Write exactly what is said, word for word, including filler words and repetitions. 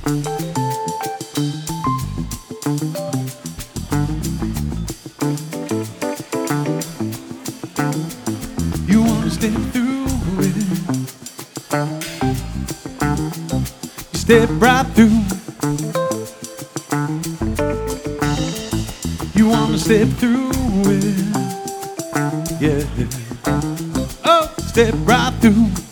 You wanna step through it. You step right through. You wanna step through it. Yeah. Oh, step right through.